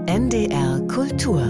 NDR Kultur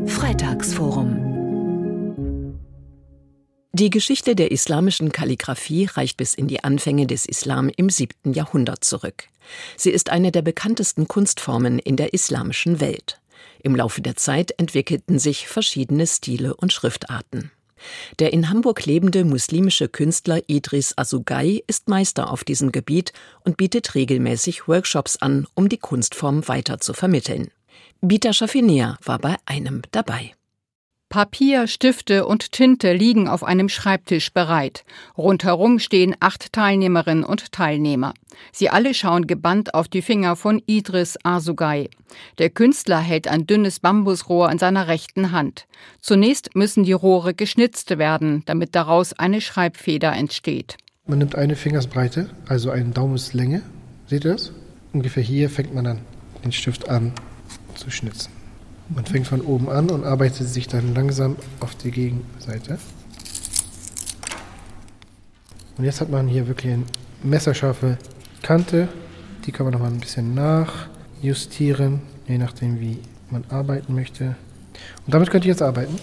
Freitagsforum. Die Geschichte der islamischen Kalligraphie reicht bis in die Anfänge des Islam im 7. Jahrhundert zurück. Sie ist eine der bekanntesten Kunstformen in der islamischen Welt. Im Laufe der Zeit entwickelten sich verschiedene Stile und Schriftarten. Der in Hamburg lebende muslimische Künstler Idris Asugay ist Meister auf diesem Gebiet und bietet regelmäßig Workshops an, um die Kunstform weiter zu vermitteln. Bita Schafinea war bei einem dabei. Papier, Stifte und Tinte liegen auf einem Schreibtisch bereit. Rundherum stehen 8 Teilnehmerinnen und Teilnehmer. Sie alle schauen gebannt auf die Finger von Idris Asugay. Der Künstler hält ein dünnes Bambusrohr in seiner rechten Hand. Zunächst müssen die Rohre geschnitzt werden, damit daraus eine Schreibfeder entsteht. Man nimmt eine Fingersbreite, also eine Daumenslänge. Seht ihr das? Ungefähr hier fängt man dann den Stift an zu schnitzen. Man fängt von oben an und arbeitet sich dann langsam auf die Gegenseite. Und jetzt hat man hier wirklich eine messerscharfe Kante. Die kann man noch mal ein bisschen nachjustieren, je nachdem wie man arbeiten möchte. Und damit könnt ihr jetzt arbeiten.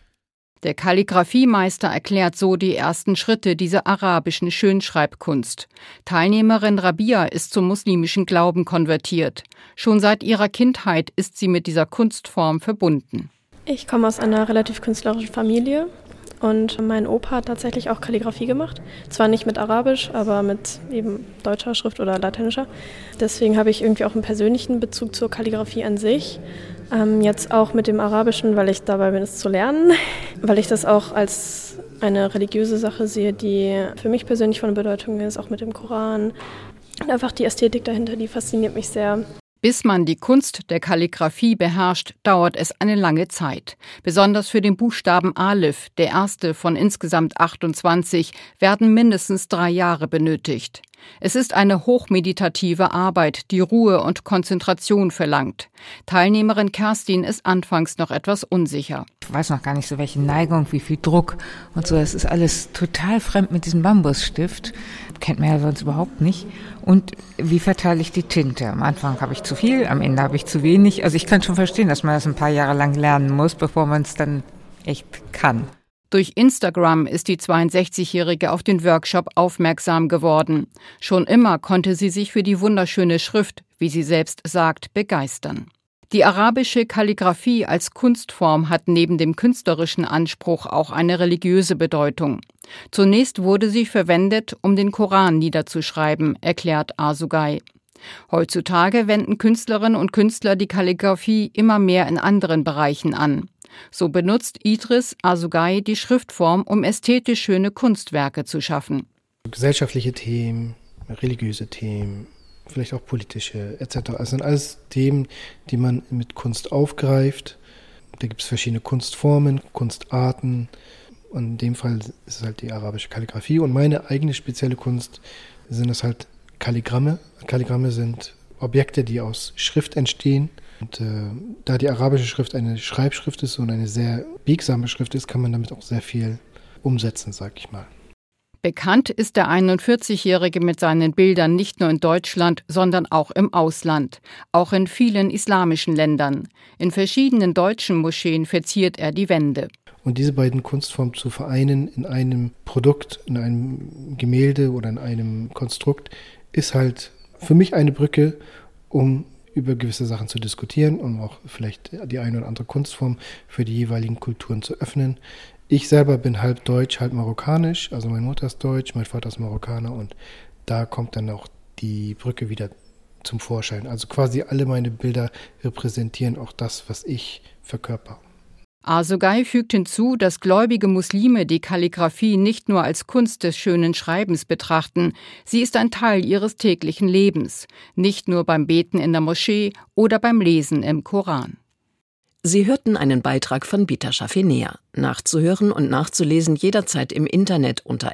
Der Kalligrafiemeister erklärt so die ersten Schritte dieser arabischen Schönschreibkunst. Teilnehmerin Rabia ist zum muslimischen Glauben konvertiert. Schon seit ihrer Kindheit ist sie mit dieser Kunstform verbunden. Ich komme aus einer relativ künstlerischen Familie und mein Opa hat tatsächlich auch Kalligrafie gemacht. Zwar nicht mit Arabisch, aber mit eben deutscher Schrift oder lateinischer. Deswegen habe ich irgendwie auch einen persönlichen Bezug zur Kalligrafie an sich. Jetzt auch mit dem Arabischen, weil ich dabei bin, es zu lernen, weil ich das auch als eine religiöse Sache sehe, die für mich persönlich von Bedeutung ist, auch mit dem Koran. Und einfach die Ästhetik dahinter, die fasziniert mich sehr. Bis man die Kunst der Kalligraphie beherrscht, dauert es eine lange Zeit. Besonders für den Buchstaben Alif, der erste von insgesamt 28, werden mindestens 3 Jahre benötigt. Es ist eine hochmeditative Arbeit, die Ruhe und Konzentration verlangt. Teilnehmerin Kerstin ist anfangs noch etwas unsicher. Ich weiß noch gar nicht so, welche Neigung, wie viel Druck und so. Es ist alles total fremd mit diesem Bambusstift. Kennt man ja sonst überhaupt nicht. Und wie verteile ich die Tinte? Am Anfang habe ich zu viel, am Ende habe ich zu wenig. Also ich kann schon verstehen, dass man das ein paar Jahre lang lernen muss, bevor man es dann echt kann. Durch Instagram ist die 62-Jährige auf den Workshop aufmerksam geworden. Schon immer konnte sie sich für die wunderschöne Schrift, wie sie selbst sagt, begeistern. Die arabische Kalligraphie als Kunstform hat neben dem künstlerischen Anspruch auch eine religiöse Bedeutung. Zunächst wurde sie verwendet, um den Koran niederzuschreiben, erklärt Asugay. Heutzutage wenden Künstlerinnen und Künstler die Kalligraphie immer mehr in anderen Bereichen an. So benutzt Idris Asugay die Schriftform, um ästhetisch schöne Kunstwerke zu schaffen. Gesellschaftliche Themen, religiöse Themen, vielleicht auch politische etc. Das sind alles Themen, die man mit Kunst aufgreift. Da gibt es verschiedene Kunstformen, Kunstarten. Und in dem Fall ist es halt die arabische Kalligraphie. Und meine eigene spezielle Kunst sind es halt Kalligramme. Kalligramme sind Objekte, die aus Schrift entstehen. Und da die arabische Schrift eine Schreibschrift ist und eine sehr biegsame Schrift ist, kann man damit auch sehr viel umsetzen, sag ich mal. Bekannt ist der 41-Jährige mit seinen Bildern nicht nur in Deutschland, sondern auch im Ausland, auch in vielen islamischen Ländern. In verschiedenen deutschen Moscheen verziert er die Wände. Und diese beiden Kunstformen zu vereinen in einem Produkt, in einem Gemälde oder in einem Konstrukt, ist halt für mich eine Brücke, um über gewisse Sachen zu diskutieren und auch vielleicht die eine oder andere Kunstform für die jeweiligen Kulturen zu öffnen. Ich selber bin halb deutsch, halb marokkanisch, also meine Mutter ist deutsch, mein Vater ist Marokkaner und da kommt dann auch die Brücke wieder zum Vorschein. Also quasi alle meine Bilder repräsentieren auch das, was ich verkörper. Asugay fügt hinzu, dass gläubige Muslime die Kalligraphie nicht nur als Kunst des schönen Schreibens betrachten, sie ist ein Teil ihres täglichen Lebens, nicht nur beim Beten in der Moschee oder beim Lesen im Koran. Sie hörten einen Beitrag von Bita Schafinea. Nachzuhören und nachzulesen jederzeit im Internet unter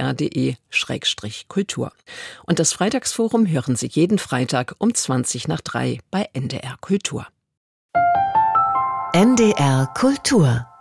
ndr.de/kultur. Und das Freitagsforum hören Sie jeden Freitag um 2:20 bei NDR Kultur. NDR Kultur